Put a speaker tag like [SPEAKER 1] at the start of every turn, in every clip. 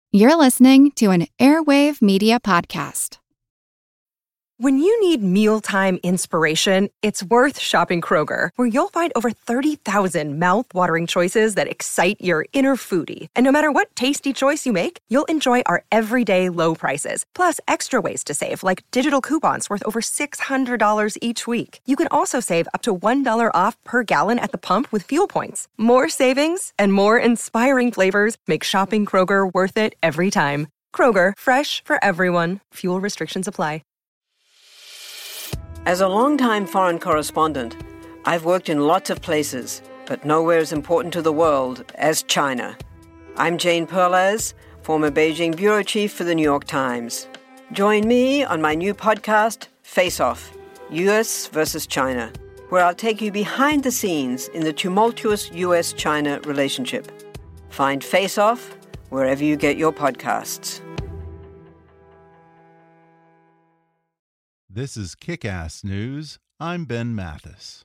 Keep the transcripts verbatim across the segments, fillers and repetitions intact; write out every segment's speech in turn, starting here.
[SPEAKER 1] You're listening to an Airwave Media Podcast.
[SPEAKER 2] When you need mealtime inspiration, it's worth shopping Kroger, where you'll find over thirty thousand mouth-watering choices that excite your inner foodie. And no matter what tasty choice you make, you'll enjoy our everyday low prices, plus extra ways to save, like digital coupons worth over six hundred dollars each week. You can also save up to one dollar off per gallon at the pump with fuel points. More savings and more inspiring flavors make shopping Kroger worth it every time. Kroger, fresh for everyone. Fuel restrictions apply.
[SPEAKER 3] As a longtime foreign correspondent, I've worked in lots of places, but nowhere as important to the world as China. I'm Jane Perlez, former Beijing bureau chief for the New York Times. Join me on my new podcast, Face Off, U S versus China, where I'll take you behind the scenes in the tumultuous U S China relationship. Find Face Off wherever you get your podcasts.
[SPEAKER 4] This is Kick-Ass News. I'm Ben Mathis.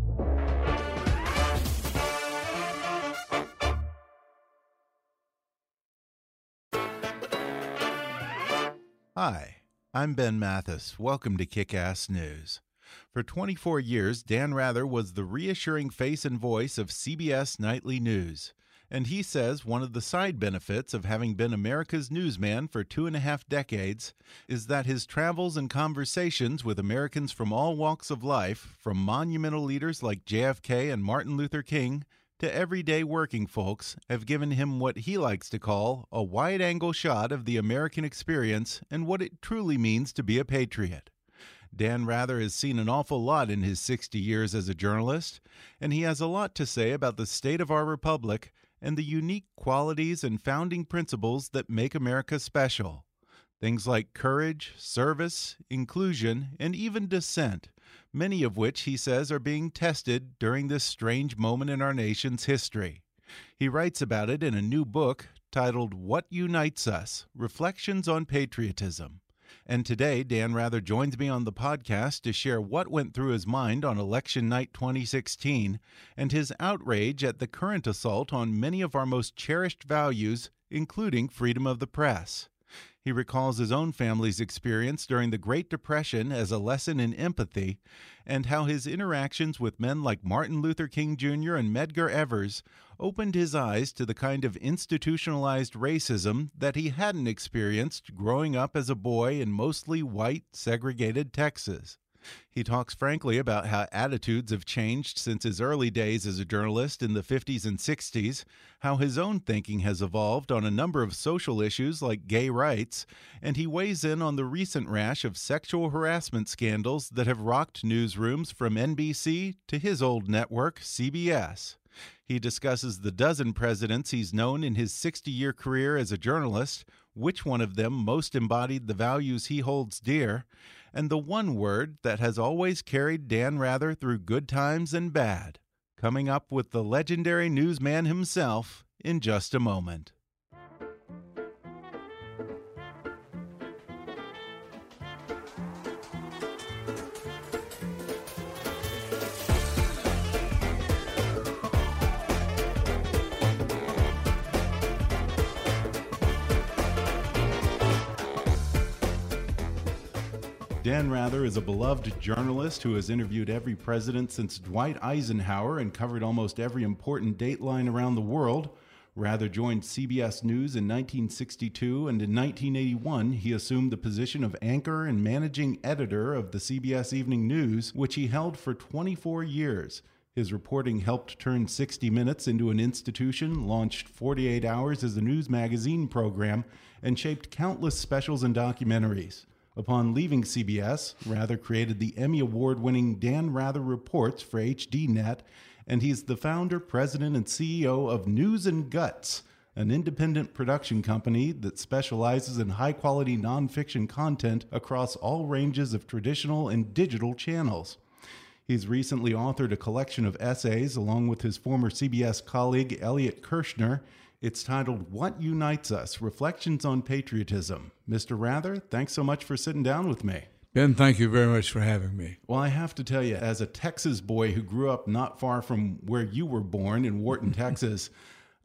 [SPEAKER 4] Hi, I'm Ben Mathis. Welcome to Kick-Ass News. For twenty-four years, Dan Rather was the reassuring face and voice of C B S Nightly News. And he says one of the side benefits of having been America's newsman for two and a half decades is that his travels and conversations with Americans from all walks of life, from monumental leaders like J F K and Martin Luther King to everyday working folks, have given him what he likes to call a wide-angle shot of the American experience and what it truly means to be a patriot. Dan Rather has seen an awful lot in his sixty years as a journalist, and he has a lot to say about the state of our republic and the unique qualities and founding principles that make America special. Things like courage, service, inclusion, and even dissent, many of which he says are being tested during this strange moment in our nation's history. He writes about it in a new book titled What Unites Us? Reflections on Patriotism. And today, Dan Rather joins me on the podcast to share what went through his mind on election night twenty sixteen and his outrage at the current assault on many of our most cherished values, including freedom of the press. He recalls his own family's experience during the Great Depression as a lesson in empathy, and how his interactions with men like Martin Luther King Junior and Medgar Evers opened his eyes to the kind of institutionalized racism that he hadn't experienced growing up as a boy in mostly white, segregated Texas. He talks frankly about how attitudes have changed since his early days as a journalist in the fifties and sixties, how his own thinking has evolved on a number of social issues like gay rights, and he weighs in on the recent rash of sexual harassment scandals that have rocked newsrooms from N B C to his old network, C B S. He discusses the dozen presidents he's known in his sixty-year career as a journalist, which one of them most embodied the values he holds dear, and the one word that has always carried Dan Rather through good times and bad. Coming up with the legendary newsman himself in just a moment. Dan Rather is a beloved journalist who has interviewed every president since Dwight Eisenhower and covered almost every important dateline around the world. Rather joined C B S News in nineteen sixty-two, and in nineteen eighty-one he assumed the position of anchor and managing editor of the C B S Evening News, which he held for twenty-four years. His reporting helped turn sixty minutes into an institution, launched forty-eight hours as a news magazine program, and shaped countless specials and documentaries. Upon leaving C B S, Rather created the Emmy Award-winning Dan Rather Reports for H D Net, and he's the founder, president, and C E O of News and Guts, an independent production company that specializes in high-quality nonfiction content across all ranges of traditional and digital channels. He's recently authored a collection of essays along with his former C B S colleague Elliot Kirshner. It's titled What Unites Us? Reflections on Patriotism. Mister Rather, thanks so much for sitting down with me.
[SPEAKER 5] Ben, thank you very much for having me.
[SPEAKER 4] Well, I have to tell you, as a Texas boy who grew up not far from where you were born in Wharton, Texas,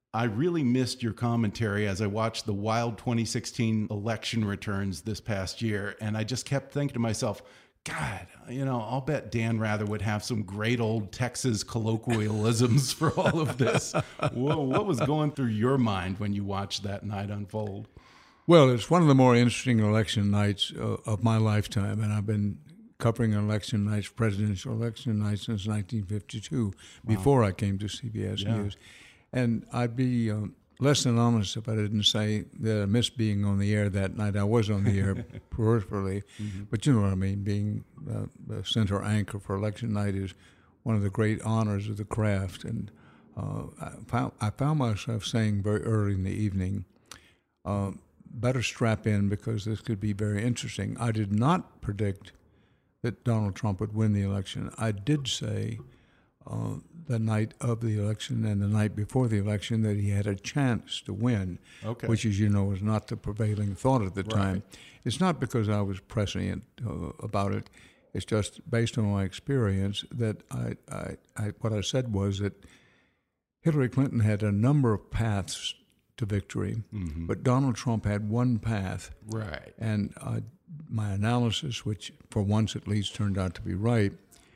[SPEAKER 4] I really missed your commentary as I watched the wild twenty sixteen election returns this past year. And I just kept thinking to myself, God, you know, I'll bet Dan Rather would have some great old Texas colloquialisms for all of this. Whoa, what was going through your mind when you watched that night unfold?
[SPEAKER 5] Well, it's one of the more interesting election nights uh, of my lifetime, and I've been covering election nights, presidential election nights, since nineteen fifty-two, wow. before I came to C B S yeah. News. And I'd be uh, less than honest if I didn't say that I missed being on the air that night. I was on the air peripherally, mm-hmm. but you know what I mean. Being uh, the center anchor for election night is one of the great honors of the craft. And uh, I, found, I found myself saying very early in the evening, uh, better strap in because this could be very interesting. I did not predict that Donald Trump would win the election. I did say uh, the night of the election and the night before the election that he had a chance to win, okay. which, as you know, was not the prevailing thought at the right. time. It's not because I was prescient uh, about it. It's just based on my experience that I, I, I, what I said was that Hillary Clinton had a number of paths to victory, mm-hmm. but Donald Trump had one path.
[SPEAKER 4] Right.
[SPEAKER 5] And uh, my analysis, which for once at least turned out to be right,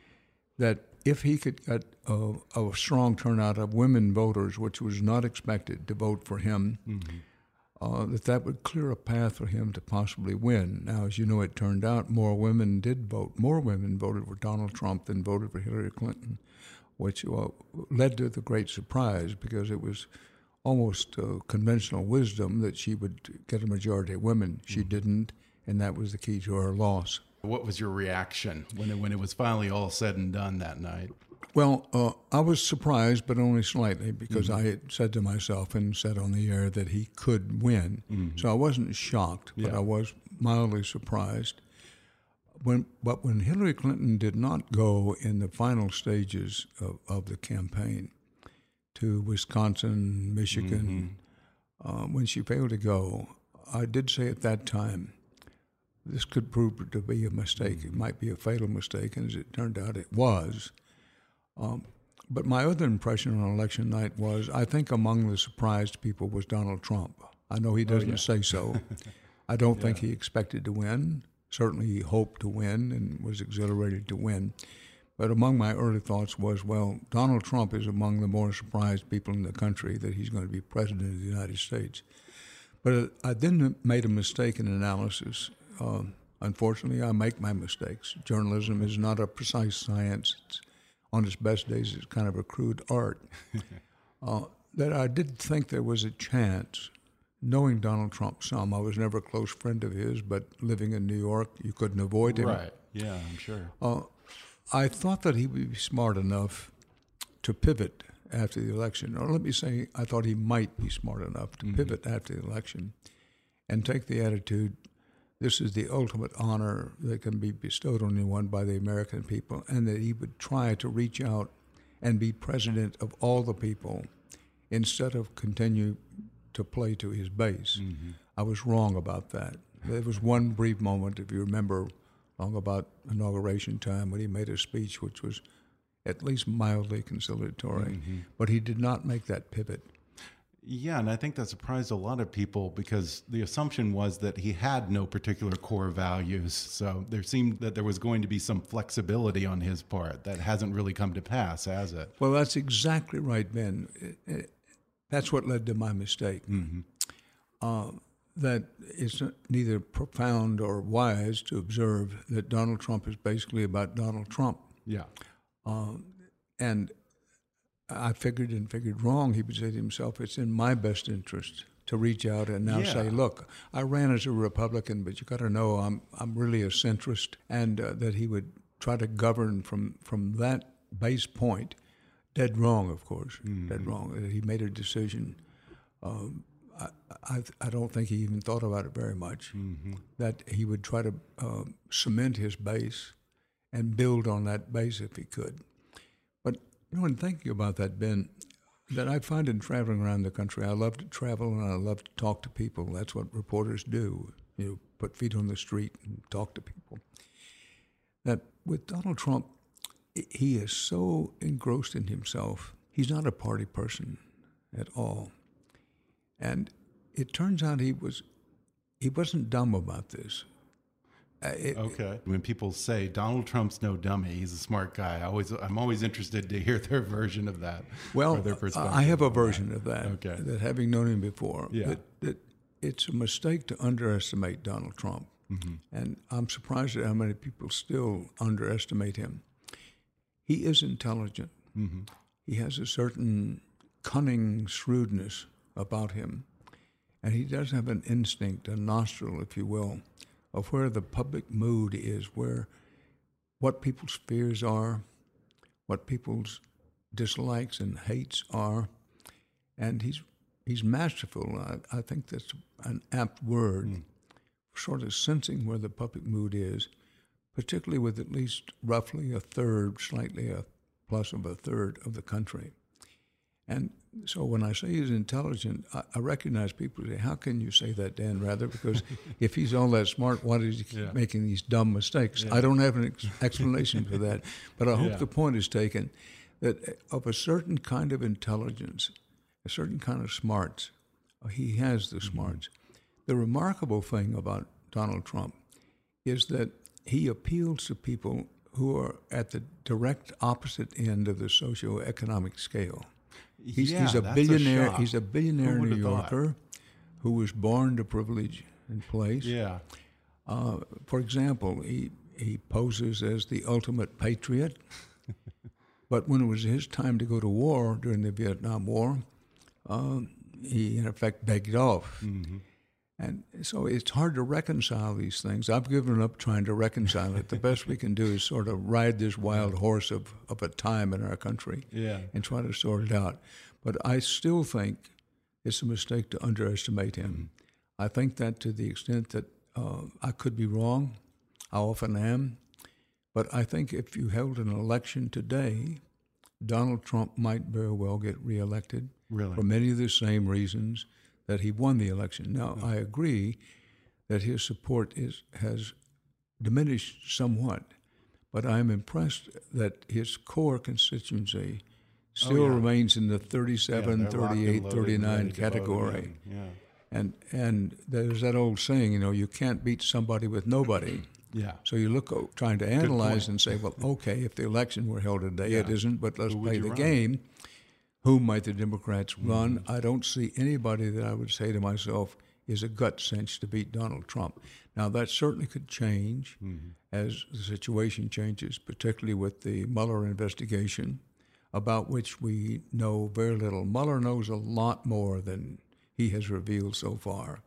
[SPEAKER 5] that if he could get a, a strong turnout of women voters, which was not expected to vote for him, mm-hmm. uh, that that would clear a path for him to possibly win. Now, as you know, it turned out more women did vote. More women voted for Donald Trump than voted for Hillary Clinton, which uh, led to the great surprise because it was almost uh, conventional wisdom that she would get a majority of women. She mm-hmm. didn't, and that was the key to her loss.
[SPEAKER 4] What was your reaction when it, when it was finally all said and done that night?
[SPEAKER 5] Well, uh, I was surprised, but only slightly, because mm-hmm. I had said to myself and said on the air that he could win. Mm-hmm. So I wasn't shocked, but yeah. I was mildly surprised. When, but when Hillary Clinton did not go in the final stages of, of the campaign to Wisconsin, Michigan, mm-hmm. uh, when she failed to go, I did say at that time, this could prove to be a mistake. Mm-hmm. It might be a fatal mistake, and as it turned out, it was. Um, but my other impression on election night was, I think among the surprised people was Donald Trump. I know he doesn't oh, yeah. say so. I don't yeah. think he expected to win. Certainly he hoped to win and was exhilarated to win. But among my early thoughts was, well, Donald Trump is among the more surprised people in the country that he's going to be president of the United States. But I then made a mistake in analysis. Uh, unfortunately, I make my mistakes. Journalism is not a precise science. It's, on its best days, it's kind of a crude art. uh, that I did think there was a chance, knowing Donald Trump some. I was never a close friend of his, but living in New York, you couldn't avoid him.
[SPEAKER 4] Right, yeah, I'm sure.
[SPEAKER 5] Uh, I thought that he would be smart enough to pivot after the election. Or let me say, I thought he might be smart enough to mm-hmm. pivot after the election and take the attitude, this is the ultimate honor that can be bestowed on anyone by the American people, and that he would try to reach out and be president of all the people instead of continue to play to his base. Mm-hmm. I was wrong about that. There was one brief moment, if you remember, long about inauguration time when he made a speech which was at least mildly conciliatory, mm-hmm. but he did not make that pivot.
[SPEAKER 4] Yeah, and I think that surprised a lot of people because the assumption was that he had no particular core values. So there seemed that there was going to be some flexibility on his part. That hasn't really come to pass, has it?
[SPEAKER 5] Well, that's exactly right, Ben. It, it, that's what led to my mistake. Mm-hmm. Uh, that it's neither profound or wise to observe that Donald Trump is basically about Donald Trump.
[SPEAKER 4] Yeah.
[SPEAKER 5] Um, and I figured and figured wrong. He would say to himself, it's in my best interest to reach out and now yeah. say, look, I ran as a Republican, but you got to know I'm I'm really a centrist, and uh, that he would try to govern from, from that base point. Dead wrong, of course, mm-hmm. dead wrong. He made a decision. Um, I, I I don't think he even thought about it very much, mm-hmm. that he would try to uh, cement his base and build on that base if he could. But you know, in thinking about that, Ben, that I find in traveling around the country, I love to travel and I love to talk to people. That's what reporters do, you know, put feet on the street and talk to people. That with Donald Trump, he is so engrossed in himself. He's not a party person at all. And it turns out he was he wasn't dumb about this. Uh, it,
[SPEAKER 4] okay. When people say Donald Trump's no dummy, he's a smart guy, I always, I'm always interested to hear their version of that.
[SPEAKER 5] Well,
[SPEAKER 4] or their perspective
[SPEAKER 5] I have a
[SPEAKER 4] on
[SPEAKER 5] version
[SPEAKER 4] that.
[SPEAKER 5] of that,
[SPEAKER 4] Okay.
[SPEAKER 5] that having known him before,
[SPEAKER 4] Yeah.
[SPEAKER 5] that, that it's a mistake to underestimate Donald Trump.
[SPEAKER 4] Mm-hmm.
[SPEAKER 5] And I'm surprised at how many people still underestimate him. He is intelligent.
[SPEAKER 4] Mm-hmm.
[SPEAKER 5] He has a certain cunning shrewdness about him. And he does have an instinct, a nostril, if you will, of where the public mood is, where what people's fears are, what people's dislikes and hates are. And he's he's masterful. I, I think that's an apt word, mm. sort of sensing where the public mood is, particularly with at least roughly a third, slightly a plus of a third of the country. And so when I say he's intelligent, I, I recognize people say, how can you say that, Dan Rather? Because if he's all that smart, why does he keep yeah. making these dumb mistakes? Yeah. I don't have an ex- explanation for that. But I hope yeah. the point is taken that of a certain kind of intelligence, a certain kind of smarts, he has the mm-hmm. smarts. The remarkable thing about Donald Trump is that he appeals to people who are at the direct opposite end of the socioeconomic scale. He's,
[SPEAKER 4] yeah,
[SPEAKER 5] he's a
[SPEAKER 4] that's
[SPEAKER 5] billionaire.
[SPEAKER 4] A
[SPEAKER 5] he's a billionaire New Yorker
[SPEAKER 4] thought?
[SPEAKER 5] who was born to privilege and place.
[SPEAKER 4] Yeah.
[SPEAKER 5] Uh, for example, he he poses as the ultimate patriot, but when it was his time to go to war during the Vietnam War, uh, he in effect begged off.
[SPEAKER 4] Mm-hmm.
[SPEAKER 5] And so it's hard to reconcile these things. I've given up trying to reconcile it. The best we can do is sort of ride this wild horse of, of a time in our country
[SPEAKER 4] yeah.
[SPEAKER 5] and try to sort it out. But I still think it's a mistake to underestimate him. Mm-hmm. I think that to the extent that uh, I could be wrong, I often am, but I think if you held an election today, Donald Trump might very well get reelected
[SPEAKER 4] really?
[SPEAKER 5] for many of the same reasons that he won the election. Now, I agree that his support is has diminished somewhat, but I'm impressed that his core constituency still
[SPEAKER 4] oh, yeah.
[SPEAKER 5] remains in the thirty-seven,
[SPEAKER 4] yeah,
[SPEAKER 5] thirty-eight, thirty-nine category.
[SPEAKER 4] Yeah.
[SPEAKER 5] And and there's that old saying, you know, you can't beat somebody with nobody.
[SPEAKER 4] Yeah.
[SPEAKER 5] So you look trying to analyze and say, well, okay, if the election were held today,
[SPEAKER 4] yeah.
[SPEAKER 5] it isn't, but let's
[SPEAKER 4] Who
[SPEAKER 5] play the
[SPEAKER 4] run? game.
[SPEAKER 5] Whom might the Democrats run?
[SPEAKER 4] Mm-hmm.
[SPEAKER 5] I don't see anybody that I would say to myself is a gut cinch to beat Donald Trump. Now, that certainly could change mm-hmm. as the situation changes, particularly with the Mueller investigation, about which we know very little. Mueller knows a lot more than he has revealed so far.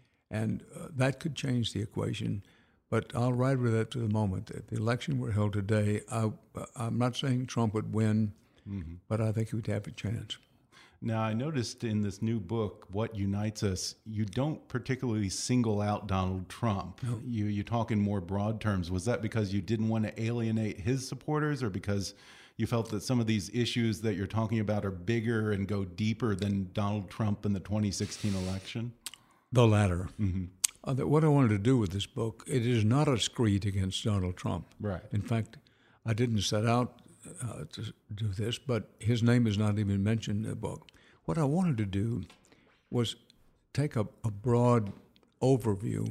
[SPEAKER 5] And uh, that could change the equation. But I'll ride with that to the moment. If the election were held today, I, I'm not saying Trump would win, mm-hmm. but I think he would have a chance.
[SPEAKER 4] Now, I noticed in this new book, What Unites Us, you don't particularly single out Donald Trump.
[SPEAKER 5] No.
[SPEAKER 4] You, you talk in more broad terms. Was that because you didn't want to alienate his supporters, or because you felt that some of these issues that you're talking about are bigger and go deeper than Donald Trump in the twenty sixteen election?
[SPEAKER 5] The latter.
[SPEAKER 4] Mm-hmm.
[SPEAKER 5] Uh, that what I wanted to do with this book, it is not a screed against Donald Trump.
[SPEAKER 4] Right.
[SPEAKER 5] In fact, I didn't set out uh, to do this, but his name is not even mentioned in the book. What I wanted to do was take a, a broad overview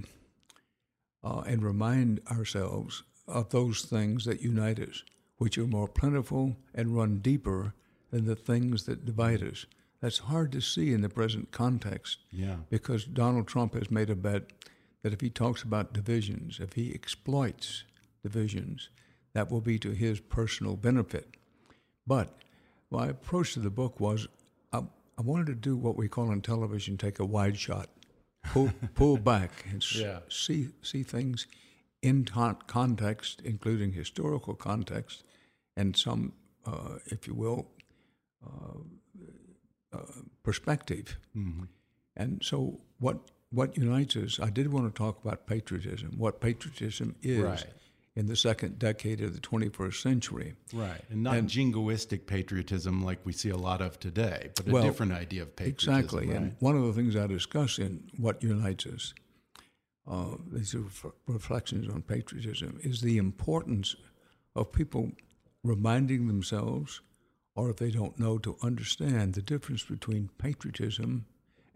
[SPEAKER 5] uh, and remind ourselves of those things that unite us, which are more plentiful and run deeper than the things that divide us. That's hard to see in the present context,
[SPEAKER 4] yeah.
[SPEAKER 5] because Donald Trump has made a bet that if he talks about divisions, if he exploits divisions, that will be to his personal benefit. But my approach to the book was I, I wanted to do what we call in television, take a wide shot, pull, pull back and
[SPEAKER 4] yeah.
[SPEAKER 5] see see things in ta- context, including historical context, and some, uh, if you will, uh, Uh, perspective. Mm-hmm. And so what what unites us, I did want to talk about patriotism, what patriotism is
[SPEAKER 4] right.
[SPEAKER 5] in the second decade of the twenty-first century.
[SPEAKER 4] Right, and not and, jingoistic patriotism like we see a lot of today, but a
[SPEAKER 5] well,
[SPEAKER 4] different idea of patriotism.
[SPEAKER 5] Exactly,
[SPEAKER 4] right?
[SPEAKER 5] and one of the things I discuss in What Unites Us, uh, these are reflections on patriotism, is the importance of people reminding themselves, or if they don't know, to understand the difference between patriotism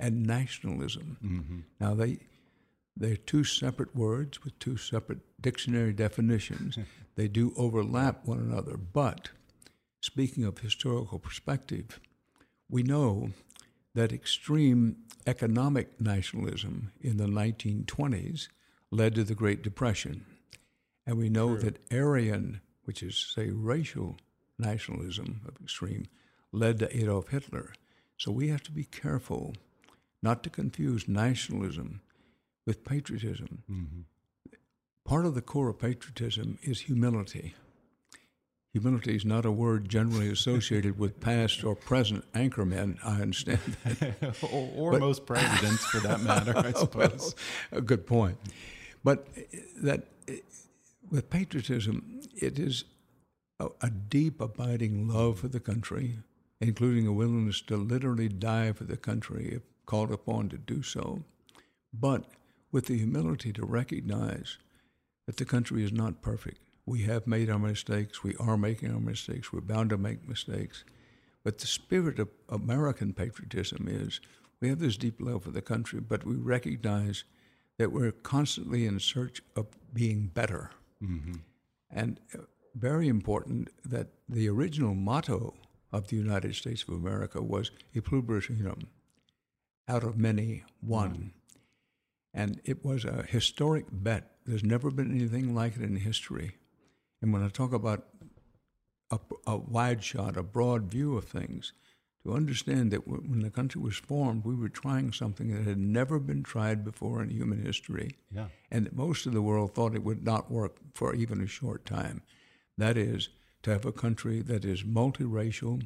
[SPEAKER 5] and nationalism. Mm-hmm. Now, they, they're two separate words with two separate dictionary definitions. They do overlap one another, but speaking of historical perspective, we know that extreme economic nationalism in the nineteen twenties led to the Great Depression. And we know True. that Aryan, which is, say, racial nationalism of extreme, led to Adolf Hitler. So we have to be careful not to confuse nationalism with patriotism. Mm-hmm. Part of the core of patriotism is humility. Humility is not a word generally associated with past or present anchormen, I understand that.
[SPEAKER 4] or or but, most presidents, for that matter, I suppose.
[SPEAKER 5] Well, a good point. But that with patriotism, it is a, a deep, abiding love for the country, including a willingness to literally die for the country if called upon to do so, but with the humility to recognize that the country is not perfect. We have made our mistakes. We are making our mistakes. We're bound to make mistakes. But the spirit of American patriotism is we have this deep love for the country, but we recognize that we're constantly in search of being better. Mm-hmm. And very important that the original motto of the United States of America was E pluribus unum, out of many, one. Mm-hmm. And it was a historic bet. There's never been anything like it in history. And when I talk about a, a wide shot, a broad view of things, to understand that w- when the country was formed, we were trying something that had never been tried before in human history,
[SPEAKER 4] yeah.
[SPEAKER 5] and that most of the world thought it would not work for even a short time. That is, to have a country that is multiracial,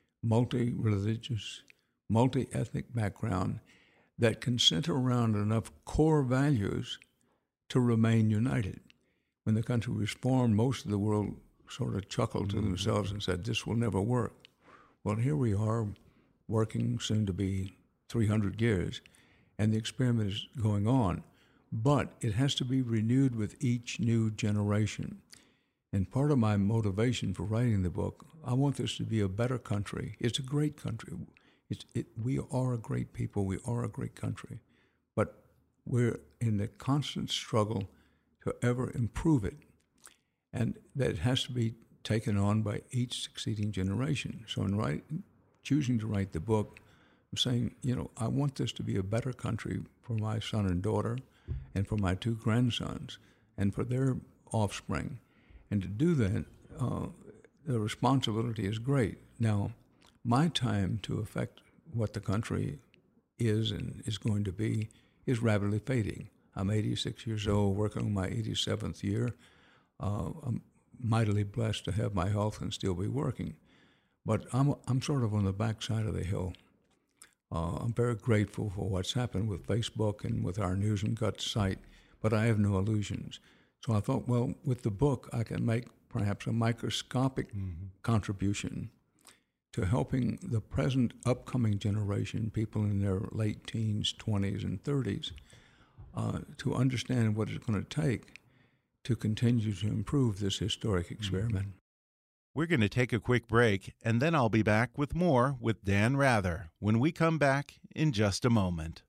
[SPEAKER 5] multi-religious, multi-ethnic background, that can center around enough core values to remain united. When the country was formed, most of the world sort of chuckled to mm-hmm. themselves and said, this will never work. Well, here we are, working soon to be three hundred years, and the experiment is going on. But it has to be renewed with each new generation. And part of my motivation for writing the book, I want this to be a better country. It's a great country. It's, it, we are a great people. We are a great country. But we're in the constant struggle to ever improve it. And that has to be taken on by each succeeding generation. So in write, choosing to write the book, I'm saying, you know, I want this to be a better country for my son and daughter and for my two grandsons and for their offspring. And to do that, uh, the responsibility is great. Now, my time to affect what the country is and is going to be is rapidly fading. I'm eighty-six years old, working on my eighty-seventh year. Uh, I'm mightily blessed to have my health and still be working. But I'm I'm sort of on the backside of the hill. Uh, I'm very grateful for what's happened with Facebook and with our News and Guts site, but I have no illusions. So I thought, well, with the book, I can make perhaps a microscopic mm-hmm. contribution to helping the present upcoming generation, people in their late teens, twenties, and thirties, uh, to understand what it's going to take to continue to improve this historic experiment.
[SPEAKER 4] We're going to take a quick break, and then I'll be back with more with Dan Rather when we come back in just a moment.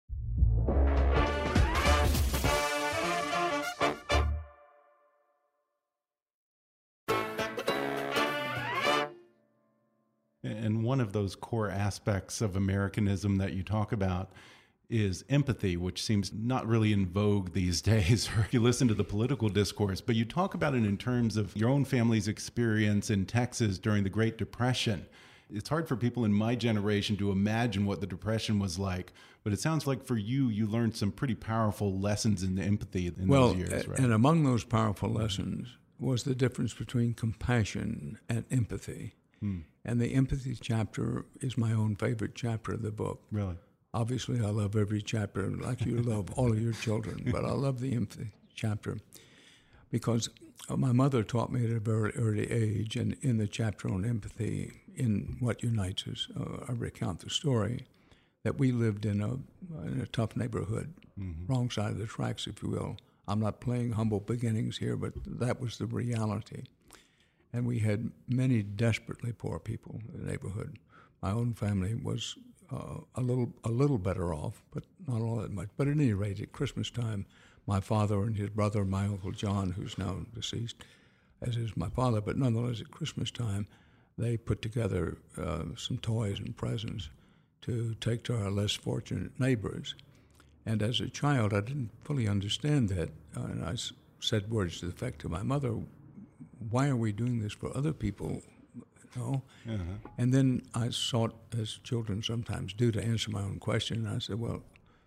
[SPEAKER 4] And one of those core aspects of Americanism that you talk about is empathy, which seems not really in vogue these days, or you listen to the political discourse, but you talk about it in terms of your own family's experience in Texas during the Great Depression. It's hard for people in my generation to imagine what the Depression was like, but it sounds like for you, you learned some pretty powerful lessons in empathy in
[SPEAKER 5] well,
[SPEAKER 4] those years, right?
[SPEAKER 5] And among those powerful lessons was the difference between compassion and empathy. Hmm. And the empathy chapter is my own favorite chapter of the book.
[SPEAKER 4] Really?
[SPEAKER 5] Obviously, I love every chapter, like you love all of your children, but I love the empathy chapter because my mother taught me at a very early age, and in the chapter on empathy, in What Unites Us, uh, I recount the story, that we lived in a, in a tough neighborhood, mm-hmm. wrong side of the tracks, if you will. I'm not playing humble beginnings here, but that was the reality. And we had many desperately poor people in the neighborhood. My own family was uh, a little a little better off, but not all that much. But at any rate, at Christmas time, my father and his brother, my Uncle John, who's now deceased, as is my father, but nonetheless at Christmas time, they put together uh, some toys and presents to take to our less fortunate neighbors. And as a child, I didn't fully understand that, uh, and I s- said words to the effect to my mother, why are we doing this for other people? You know? Uh-huh. And then I sought, as children sometimes do, to answer my own question. And I said, well,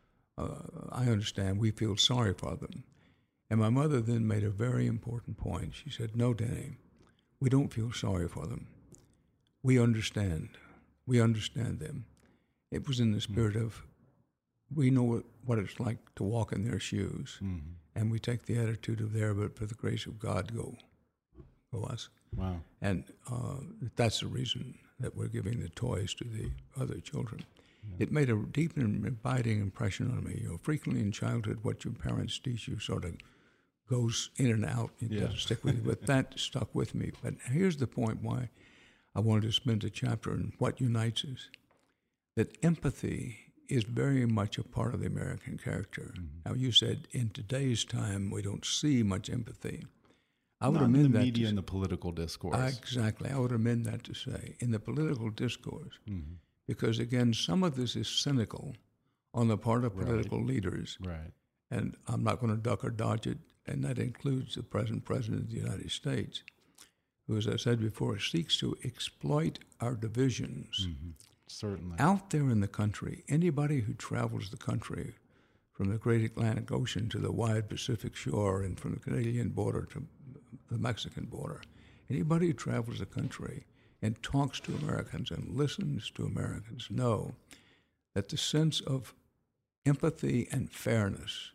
[SPEAKER 5] uh, I understand. We feel sorry for them. And my mother then made a very important point. She said, no, Danny, we don't feel sorry for them. We understand. We understand them. It was in the spirit mm-hmm. of, we know what, what it's like to walk in their shoes. Mm-hmm. And we take the attitude of there, but for the grace of God, go. Go us.
[SPEAKER 4] Wow.
[SPEAKER 5] And uh, that's the reason that we're giving the toys to the other children. Yeah. It made a deep and abiding impression on me. You know, frequently in childhood, what your parents teach you sort of goes in and out. It yeah. doesn't stick with you. But that stuck with me. But here's the point why I wanted to spend a chapter on what unites us. That empathy is very much a part of the American character. Mm-hmm. Now, you said in today's time we don't see much empathy. I would
[SPEAKER 4] Not
[SPEAKER 5] amend
[SPEAKER 4] in the
[SPEAKER 5] that
[SPEAKER 4] media
[SPEAKER 5] to,
[SPEAKER 4] and the political discourse.
[SPEAKER 5] uh, exactly. I would amend that to say in the political discourse,
[SPEAKER 4] mm-hmm.
[SPEAKER 5] because again, some of this is cynical on the part of political
[SPEAKER 4] right.
[SPEAKER 5] leaders.
[SPEAKER 4] Right.
[SPEAKER 5] And I'm not going to duck or dodge it, and that includes the present president of the United States, who, as I said before, seeks to exploit our divisions.
[SPEAKER 4] Mm-hmm. Certainly.
[SPEAKER 5] Out there in the country, anybody who travels the country from the great Atlantic Ocean to the wide Pacific shore and from the Canadian border to the Mexican border, anybody who travels the country and talks to Americans and listens to Americans know that the sense of empathy and fairness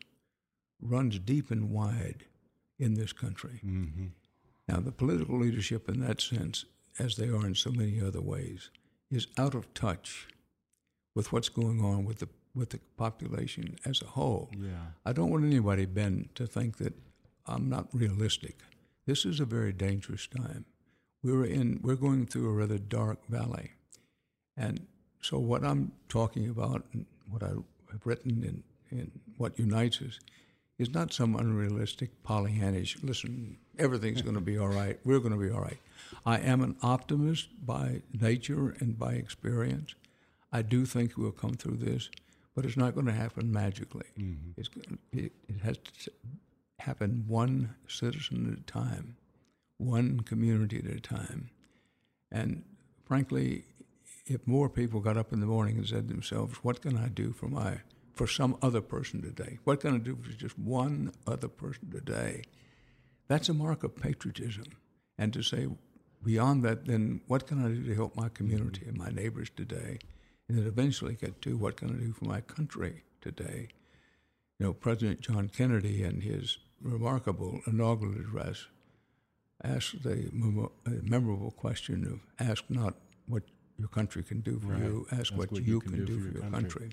[SPEAKER 5] runs deep and wide in this country.
[SPEAKER 4] Mm-hmm.
[SPEAKER 5] Now, the political leadership in that sense, as they are in so many other ways, is out of touch with what's going on with the with the population as a whole.
[SPEAKER 4] Yeah.
[SPEAKER 5] I don't want anybody, Ben, to think that I'm not realistic. This is a very dangerous time. We're in we're going through a rather dark valley. And so what I'm talking about and what I have written in, in What Unites Us is not some unrealistic Pollyannish, listen, everything's going to be all right, we're going to be all right. I am an optimist by nature and by experience. I do think we'll come through this, but it's not going to happen magically. Mm-hmm. It's, it, it has to happen one citizen at a time, one community at a time. And frankly, if more people got up in the morning and said to themselves, what can I do for my for some other person today? What can I do for just one other person today? That's a mark of patriotism. And to say, beyond that, then what can I do to help my community and my neighbors today? And then eventually get to what can I do for my country today? You know, President John Kennedy in his remarkable inaugural address asked the memorable question of ask not what your country can do for right. you, ask, ask what, what you, you can, can do, do for your country. country.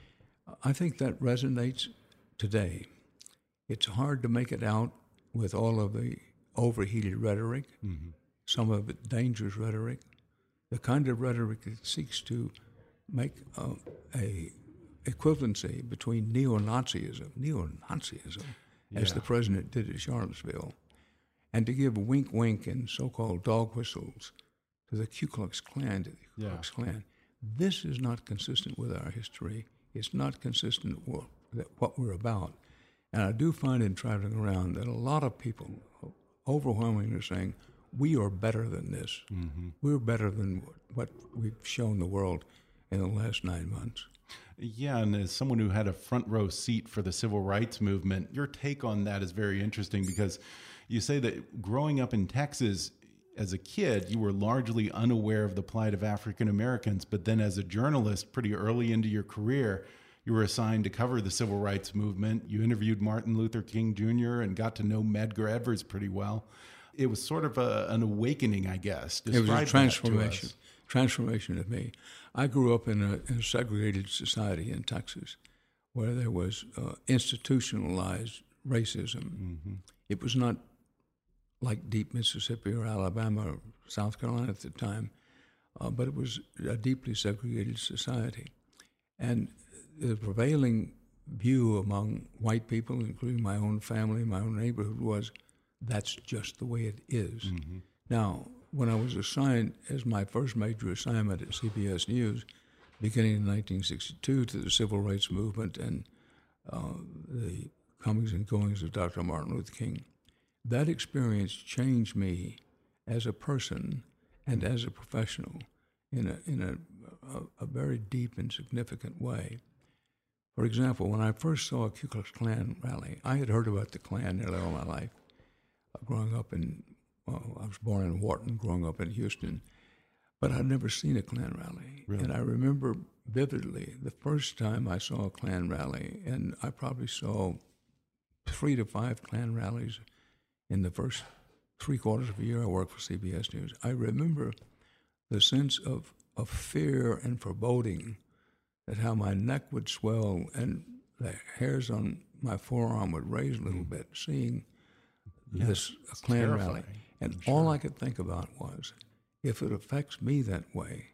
[SPEAKER 5] I think that resonates today. It's hard to make it out with all of the overheated rhetoric, mm-hmm. some of it dangerous rhetoric, the kind of rhetoric that seeks to make uh, a equivalency between neo-Nazism, neo-Nazism, yeah. as the president did at Charlottesville, and to give wink-wink and so-called dog whistles to the Ku Klux Klan, to the Ku yeah. Klux Klan. This is not consistent with our history. It's not consistent with what we're about. And I do find in traveling around that a lot of people overwhelmingly are saying, we are better than this. Mm-hmm. We're better than what we've shown the world in the last nine months.
[SPEAKER 4] Yeah, and as someone who had a front row seat for the civil rights movement, your take on that is very interesting because you say that growing up in Texas as a kid, you were largely unaware of the plight of African Americans, but then as a journalist, pretty early into your career, you were assigned to cover the civil rights movement. You interviewed Martin Luther King Junior and got to know Medgar Evers pretty well. It was sort of a, an awakening, I guess.
[SPEAKER 5] Describe it was a transformation, transformation of me. I grew up in a, in a segregated society in Texas where there was uh, institutionalized racism. Mm-hmm. It was not like deep Mississippi or Alabama or South Carolina at the time, uh, but it was a deeply segregated society. And the prevailing view among white people, including my own family, my own neighborhood, was that's just the way it is. Mm-hmm. Now, when I was assigned as my first major assignment at C B S News, beginning in nineteen sixty-two, to the civil rights movement and uh, the comings and goings of Doctor Martin Luther King, that experience changed me as a person and as a professional in a in a, a, a very deep and significant way. For example, when I first saw a Ku Klux Klan rally, I had heard about the Klan nearly all my life. Uh, growing up in, well, I was born in Wharton, growing up in Houston, but I'd never seen a Klan rally.
[SPEAKER 4] Really?
[SPEAKER 5] And I remember vividly the first time I saw a Klan rally, and I probably saw three to five Klan rallies in the first three quarters of a year I worked for C B S News. I remember the sense of, of fear and foreboding, that how my neck would swell and the hairs on my forearm would raise a little bit, seeing yeah, this Klan terrifying. Rally. And sure. all I could think about was, if it affects me that way,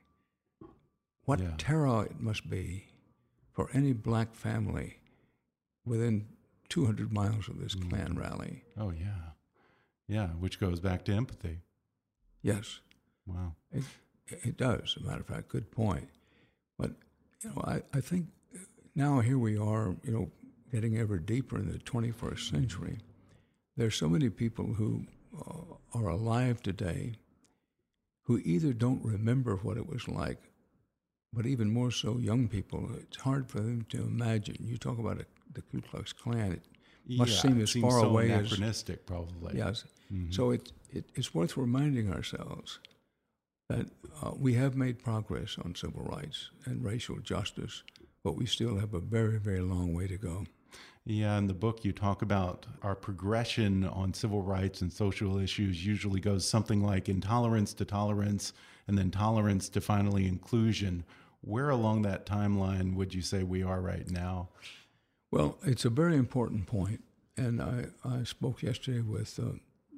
[SPEAKER 5] what yeah. terror it must be for any black family within two hundred miles of this mm. Klan rally.
[SPEAKER 4] Oh, yeah. Yeah, which goes back to empathy.
[SPEAKER 5] Yes.
[SPEAKER 4] Wow.
[SPEAKER 5] It, it does, as a matter of fact. Good point. But, you know, I, I think now here we are, you know, getting ever deeper in the twenty-first century. There's so many people who uh, are alive today who either don't remember what it was like, but even more so young people. It's hard for them to imagine. You talk about a, the Ku Klux Klan, it must
[SPEAKER 4] yeah,
[SPEAKER 5] seem
[SPEAKER 4] it
[SPEAKER 5] as
[SPEAKER 4] seems
[SPEAKER 5] far
[SPEAKER 4] so
[SPEAKER 5] away as...
[SPEAKER 4] anachronistic, probably.
[SPEAKER 5] Yes.
[SPEAKER 4] Mm-hmm.
[SPEAKER 5] So it, it, it's worth reminding ourselves that uh, we have made progress on civil rights and racial justice, but we still have a very, very long way to go.
[SPEAKER 4] Yeah, in the book you talk about our progression on civil rights and social issues usually goes something like intolerance to tolerance, and then tolerance to finally inclusion. Where along that timeline would you say we are right now?
[SPEAKER 5] Well, it's a very important point, and I, I spoke yesterday with uh,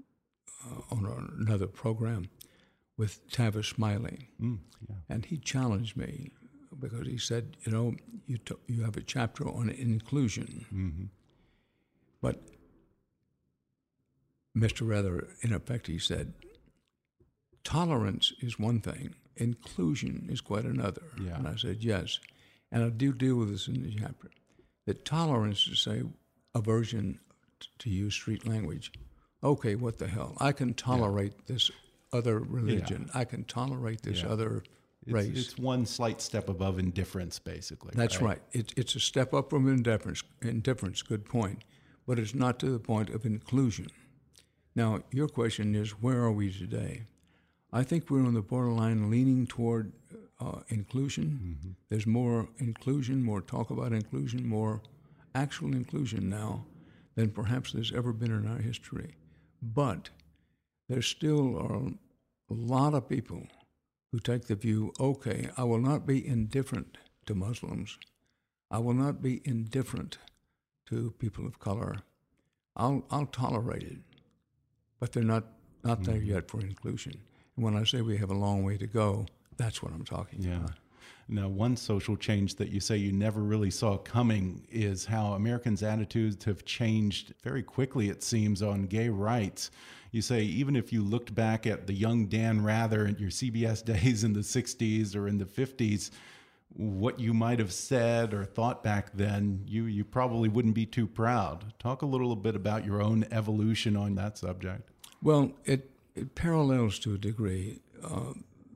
[SPEAKER 5] uh, on another program with Tavis Smiley,
[SPEAKER 4] mm, yeah.
[SPEAKER 5] and he challenged me because he said, you know, you t- you have a chapter on inclusion,
[SPEAKER 4] mm-hmm.
[SPEAKER 5] but Mister Rather, in effect, he said, tolerance is one thing, inclusion is quite another.
[SPEAKER 4] Yeah.
[SPEAKER 5] And I said, yes, and I do deal with this in the chapter, that tolerance is, say, aversion, t- to use street language. Okay, what the hell? I can tolerate yeah. this other religion. Yeah. I can tolerate this yeah. other race.
[SPEAKER 4] It's, it's one slight step above indifference, basically.
[SPEAKER 5] That's
[SPEAKER 4] right.
[SPEAKER 5] right. It, it's a step up from indifference, indifference, good point, but it's not to the point of inclusion. Now, your question is, where are we today? I think we're on the borderline leaning toward uh, inclusion. Mm-hmm. There's more inclusion, more talk about inclusion, more actual inclusion now than perhaps there's ever been in our history. But there still are a lot of people who take the view, okay, I will not be indifferent to Muslims. I will not be indifferent to people of color. I'll I'll tolerate it. But they're not, not mm-hmm. there yet for inclusion. And when I say we have a long way to go, that's what I'm talking
[SPEAKER 4] yeah.
[SPEAKER 5] about.
[SPEAKER 4] Now, one social change that you say you never really saw coming is how Americans' attitudes have changed very quickly, it seems, on gay rights. You say even if you looked back at the young Dan Rather in your C B S days in the sixties or in the fifties, what you might have said or thought back then, you, you probably wouldn't be too proud. Talk a little bit about your own evolution on that subject.
[SPEAKER 5] Well, it, it parallels to a degree uh,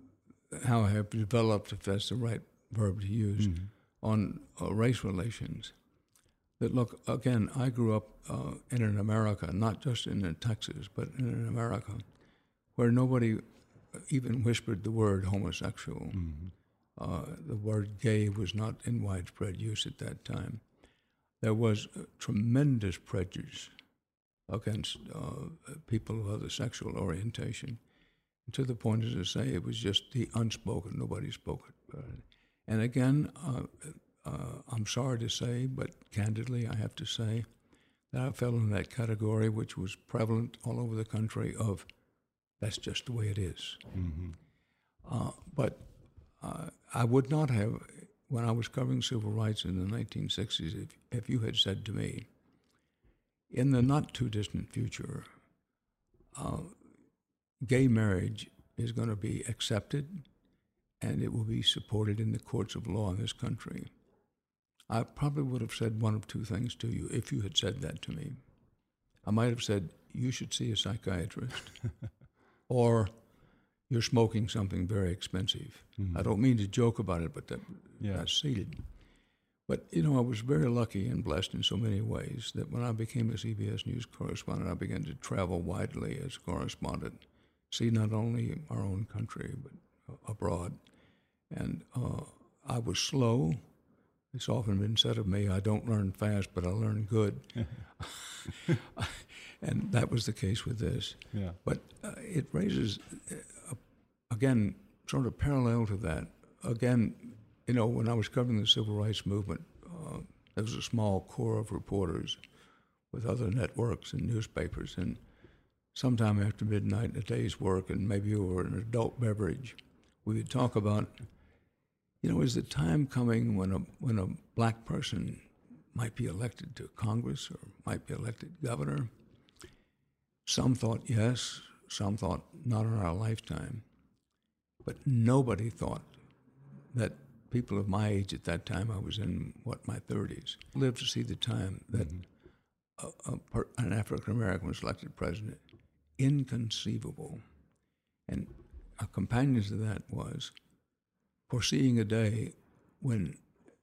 [SPEAKER 5] how I have developed, if that's the right verb to use, mm-hmm. on uh, race relations. That look, again, I grew up uh, in an America, not just in Texas, but in an America where nobody even whispered the word homosexual.
[SPEAKER 4] Mm-hmm.
[SPEAKER 5] Uh, the word gay was not in widespread use at that time. There was a tremendous prejudice against uh, people of other sexual orientation, to the point, as I say, it was just the unspoken. Nobody spoke about it. And again, uh, uh, I'm sorry to say, but candidly I have to say, that I fell in that category, which was prevalent all over the country, of that's just the way it is.
[SPEAKER 4] Mm-hmm.
[SPEAKER 5] Uh, but uh, I would not have when I was covering civil rights in the nineteen sixties, if, if you had said to me, in the not-too-distant future, uh, gay marriage is going to be accepted and it will be supported in the courts of law in this country, I probably would have said one of two things to you if you had said that to me. I might have said, you should see a psychiatrist, or you're smoking something very expensive. Mm-hmm. I don't mean to joke about it, but that, yeah. that's seated. But, you know, I was very lucky and blessed in so many ways that when I became a C B S News correspondent, I began to travel widely as a correspondent, see not only our own country, but uh, abroad. And uh, I was slow. It's often been said of me, I don't learn fast, but I learn good. And that was the case with this. Yeah. But uh, it raises, uh, again, sort of parallel to that. Again, you know, when I was covering the civil rights movement, uh, there was a small core of reporters with other networks and newspapers. And sometime after midnight, a day's work, and maybe over an adult beverage, we would talk about, you know, is the time coming when a when a black person might be elected to Congress or might be elected governor? Some thought yes, some thought not in our lifetime. But nobody thought that people of my age at that time, I was in, what, my thirties, lived to see the time that mm-hmm. a, a per, an African-American was elected president. Inconceivable. And a companion to that was foreseeing a day when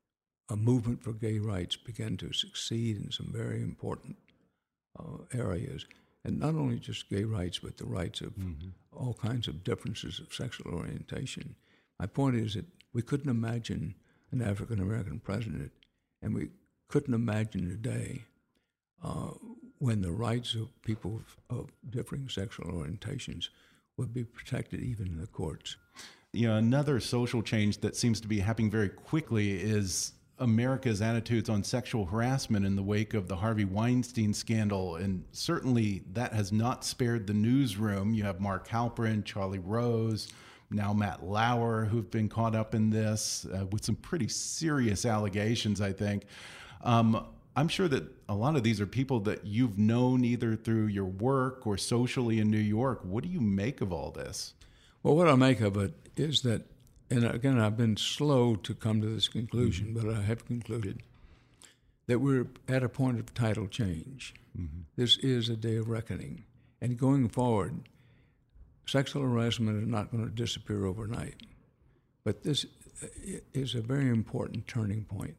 [SPEAKER 5] a movement for gay rights began to succeed in some very important uh, areas. And not only just gay rights, but the rights of mm-hmm. all kinds of differences of sexual orientation. My point is that we couldn't imagine an African-American president, and we couldn't imagine a day uh, when the rights of people of, of differing sexual orientations would be protected even in the courts.
[SPEAKER 4] You know, another social change that seems to be happening very quickly is America's attitudes on sexual harassment in the wake of the Harvey Weinstein scandal. And certainly that has not spared the newsroom. You have Mark Halperin, Charlie Rose, now Matt Lauer, who've been caught up in this uh, with some pretty serious allegations, I think. Um, I'm sure that a lot of these are people that you've known either through your work or socially in New York. What do you make of all this?
[SPEAKER 5] Well, what I make of it is that, and again, I've been slow to come to this conclusion, mm-hmm. but I have concluded that we're at a point of tidal change. Mm-hmm. This is a day of reckoning. And going forward, sexual harassment is not going to disappear overnight. But this is a very important turning point.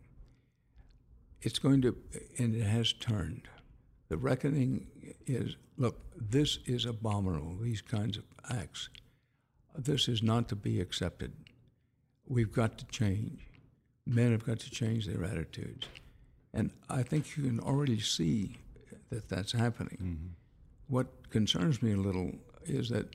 [SPEAKER 5] It's going to, and it has turned. The reckoning is, look, this is abominable, these kinds of acts. This is not to be accepted. We've got to change. Men have got to change their attitudes. And I think you can already see that that's happening. Mm-hmm. What concerns me a little is that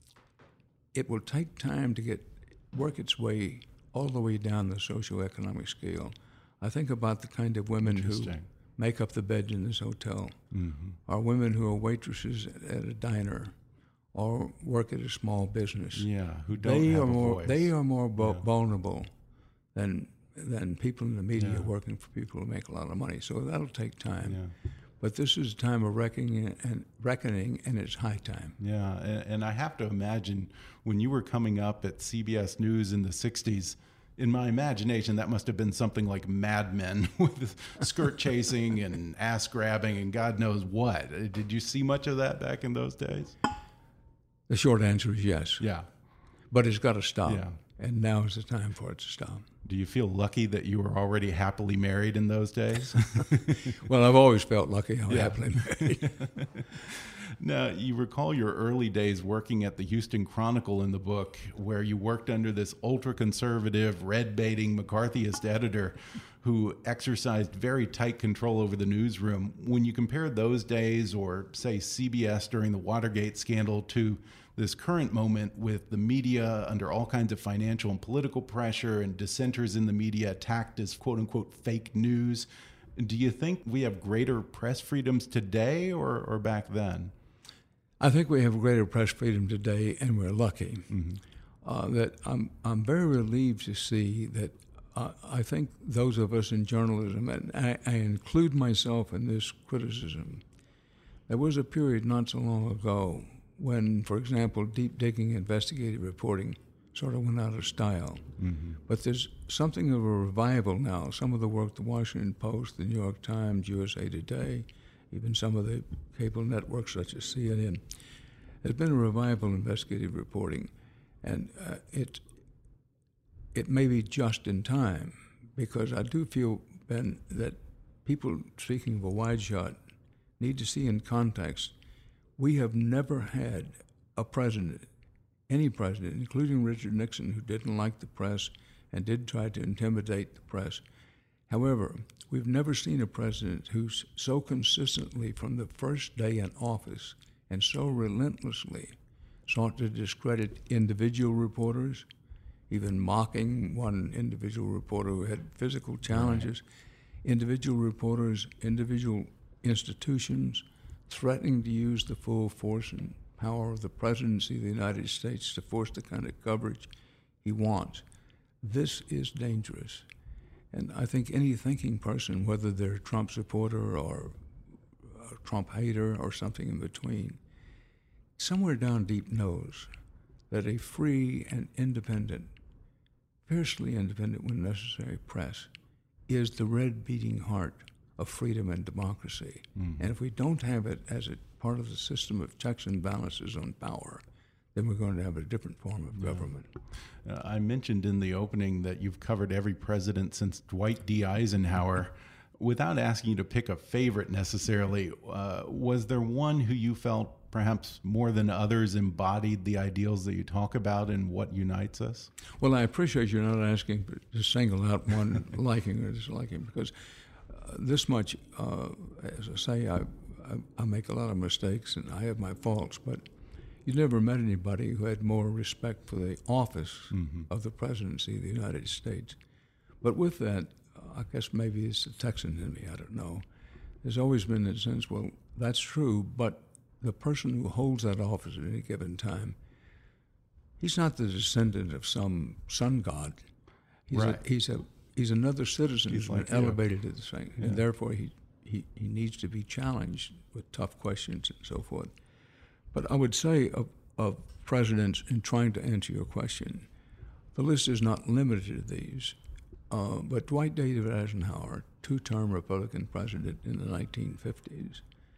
[SPEAKER 5] it will take time to get work its way all the way down the socioeconomic scale. I think about the kind of women who make up the beds in this hotel, mm-hmm. or women who are waitresses at a diner, or work at a small business.
[SPEAKER 4] Yeah, who don't
[SPEAKER 5] they
[SPEAKER 4] have
[SPEAKER 5] are
[SPEAKER 4] a
[SPEAKER 5] more,
[SPEAKER 4] voice.
[SPEAKER 5] They are more bu-
[SPEAKER 4] yeah. vulnerable
[SPEAKER 5] than than people in the media
[SPEAKER 4] yeah.
[SPEAKER 5] working for people who make a lot of money. So that'll take time.
[SPEAKER 4] Yeah.
[SPEAKER 5] But this is a time of reckoning, and reckoning, and it's high time.
[SPEAKER 4] Yeah, and, and I have to imagine when you were coming up at C B S News in the sixties, in my imagination, that must have been something like Mad Men with skirt chasing and ass grabbing and God knows what. Did you see much of that back in those days?
[SPEAKER 5] The short answer is yes.
[SPEAKER 4] Yeah.
[SPEAKER 5] But it's got to stop.
[SPEAKER 4] Yeah.
[SPEAKER 5] And now is the time for it to stop.
[SPEAKER 4] Do you feel lucky that you were already happily married in those days?
[SPEAKER 5] Well, I've always felt lucky I'm yeah. happily married.
[SPEAKER 4] Now, you recall your early days working at the Houston Chronicle in the book, where you worked under this ultra-conservative, red-baiting McCarthyist editor who exercised very tight control over the newsroom. When you compare those days, or say C B S during the Watergate scandal, to this current moment with the media under all kinds of financial and political pressure and dissenters in the media attacked as quote-unquote fake news, do you think we have greater press freedoms today or, or back then?
[SPEAKER 5] I think we have greater press freedom today, and we're lucky.
[SPEAKER 4] Mm-hmm.
[SPEAKER 5] Uh, that I'm I'm very relieved to see that uh, I think those of us in journalism, and I, I include myself in this criticism, there was a period not so long ago when, for example, deep digging investigative reporting sort of went out of style. Mm-hmm. But there's something of a revival now. Some of the work the Washington Post, the New York Times, U S A Today, even some of the cable networks such as C N N, there's been a revival in investigative reporting. And uh, it, it may be just in time, because I do feel, Ben, that people, speaking of a wide shot, need to see in context, we have never had a president, any president, including Richard Nixon, who didn't like the press and did try to intimidate the press. However, we've never seen a president who's so consistently from the first day in office and so relentlessly sought to discredit individual reporters, even mocking one individual reporter who had physical challenges, right. individual reporters, individual institutions, threatening to use the full force and power of the presidency of the United States to force the kind of coverage he wants. This is dangerous. And I think any thinking person, whether they're a Trump supporter or a Trump hater or something in between, somewhere down deep knows that a free and independent, fiercely independent when necessary, press is the red beating heart of freedom and democracy. Mm-hmm. And if we don't have it as a part of the system of checks and balances on power, then we're going to have a different form of government.
[SPEAKER 4] Yeah. Uh, I mentioned in the opening that you've covered every president since Dwight D. Eisenhower. Without asking you to pick a favorite necessarily, uh, was there one who you felt perhaps more than others embodied the ideals that you talk about and what unites us?
[SPEAKER 5] Well, I appreciate you're not asking to single out one liking or disliking, because uh, this much, uh, as I say, I, I, I make a lot of mistakes and I have my faults, but you never met anybody who had more respect for the office mm-hmm. of the presidency of the United States. But with that, I guess maybe it's the Texan in me, I don't know. There's always been that sense, well, that's true, but the person who holds that office at any given time, he's not the descendant of some sun god. He's
[SPEAKER 4] right.
[SPEAKER 5] a, he's a he's another citizen
[SPEAKER 4] he's
[SPEAKER 5] who's
[SPEAKER 4] like
[SPEAKER 5] been elevated to the same,
[SPEAKER 4] yeah.
[SPEAKER 5] and therefore he, he, he needs to be challenged with tough questions and so forth. But I would say of, of presidents, in trying to answer your question, the list is not limited to these. Uh, but Dwight David Eisenhower, two-term Republican president in the nineteen fifties,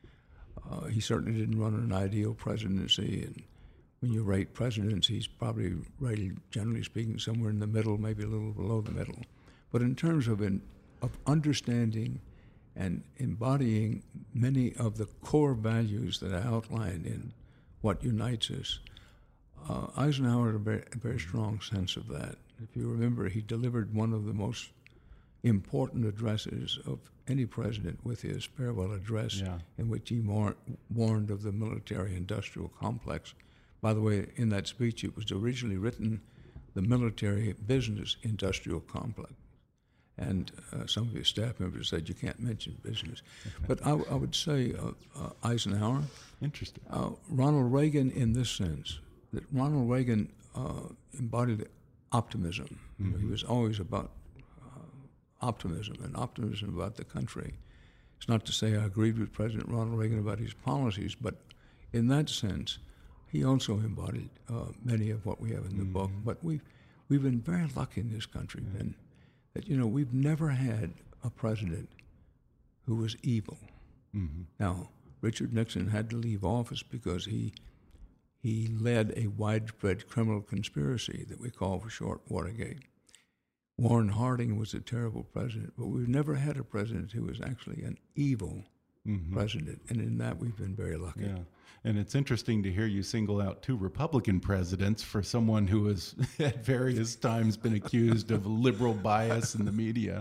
[SPEAKER 5] uh, he certainly didn't run an ideal presidency. And when you rate presidents, he's probably rated, generally speaking, somewhere in the middle, maybe a little below the middle. But in terms of, in, of understanding and embodying many of the core values that I outlined in what unites us, uh, Eisenhower had a very, a very strong sense of that. If you remember, he delivered one of the most important addresses of any president with his farewell address, yeah. in which he war- warned of the military-industrial complex. By the way, in that speech, it was originally written the military-business-industrial complex. And uh, some of his staff members said, you can't mention business. But I, I would say uh, uh, Eisenhower.
[SPEAKER 4] Interesting.
[SPEAKER 5] Uh, Ronald Reagan in this sense, that Ronald Reagan uh, embodied optimism. Mm-hmm. You know, he was always about uh, optimism and optimism about the country. It's not to say I agreed with President Ronald Reagan about his policies, but in that sense, he also embodied uh, many of what we have in the mm-hmm. book. But we've, we've been very lucky in this country, yeah. Ben, that, you know, we've never had a president who was evil. Mm-hmm. Now, Richard Nixon had to leave office because he he led a widespread criminal conspiracy that we call for short Watergate. Warren Harding was a terrible president, but we've never had a president who was actually an evil mm-hmm. president, and in that we've been very lucky.
[SPEAKER 4] Yeah. And it's interesting to hear you single out two Republican presidents for someone who has at various times been accused of liberal bias in the media.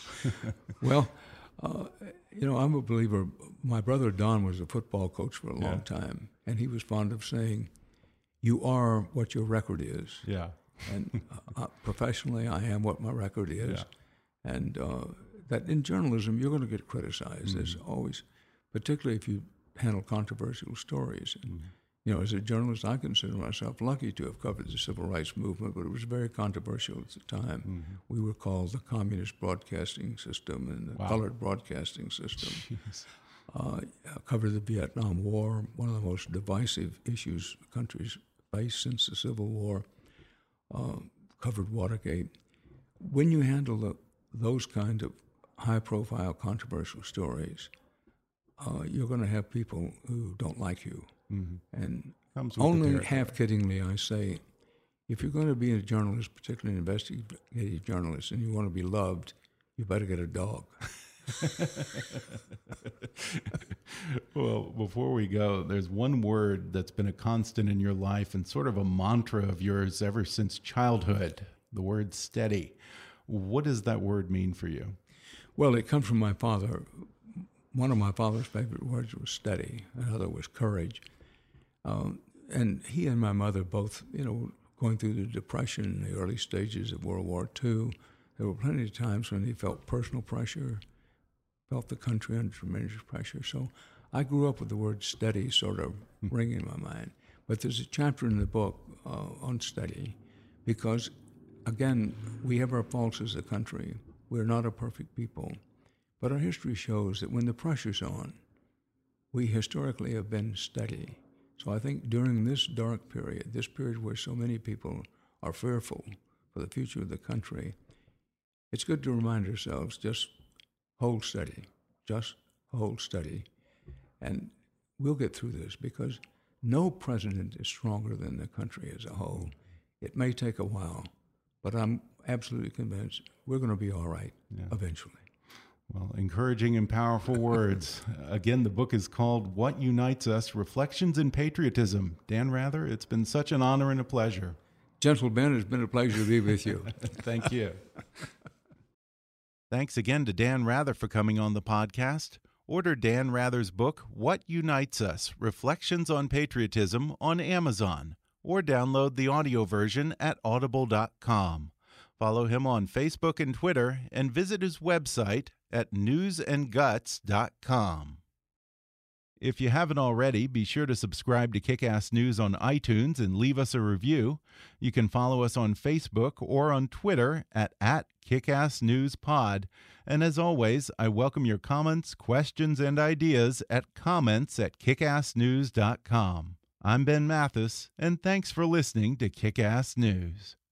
[SPEAKER 5] Well, uh, you know, I'm a believer. My brother Don was a football coach for a long yeah. time, and he was fond of saying, you are what your record is.
[SPEAKER 4] Yeah.
[SPEAKER 5] And uh, professionally, I am what my record is. Yeah. And uh, that in journalism, you're going to get criticized. Mm-hmm. There's always, particularly if you handle controversial stories. And mm-hmm. You know, as a journalist, I consider myself lucky to have covered the civil rights movement, but it was very controversial at the time. Mm-hmm. We were called the communist broadcasting system and the wow. colored broadcasting system. Uh, covered the Vietnam War, one of the most divisive issues countries faced since the Civil War. Uh, covered Watergate. When you handle the, those kind of high-profile, controversial stories, uh, you're going to have people who don't like you. Mm-hmm. And only half-kiddingly, I say, if you're going to be a journalist, particularly an investigative journalist, and you want to be loved, you better get a dog.
[SPEAKER 4] Well, before we go, there's one word that's been a constant in your life and sort of a mantra of yours ever since childhood, the word steady. What does that word mean for you?
[SPEAKER 5] Well, it comes from my father. One of my father's favorite words was steady. Another was courage. Um, and he and my mother both, you know, going through the Depression, the early stages of World War Two, there were plenty of times when he felt personal pressure, felt the country under tremendous pressure. So I grew up with the word steady sort of ringing in my mind. But there's a chapter in the book uh, on steady because, again, we have our faults as a country. We're not a perfect people. But our history shows that when the pressure's on, we historically have been steady. So I think during this dark period, this period where so many people are fearful for the future of the country, it's good to remind ourselves, just hold steady, just hold steady, and we'll get through this because no president is stronger than the country as a whole. It may take a while, but I'm absolutely convinced we're going to be all right yeah. eventually.
[SPEAKER 4] Well, encouraging and powerful words. Again, the book is called What Unites Us, Reflections in Patriotism. Dan Rather, it's been such an honor and a pleasure.
[SPEAKER 5] Gentle Ben, it's been a pleasure to be with you.
[SPEAKER 4] Thank you. Thanks again to Dan Rather for coming on the podcast. Order Dan Rather's book, What Unites Us, Reflections on Patriotism, on Amazon, or download the audio version at audible dot com. Follow him on Facebook and Twitter, and visit his website at news and guts dot com. If you haven't already, be sure to subscribe to Kick-Ass News on iTunes and leave us a review. You can follow us on Facebook or on Twitter at, at KickassNewsPod. And as always, I welcome your comments, questions, and ideas at comments at kickass news dot com. I'm Ben Mathis, and thanks for listening to Kick-Ass News.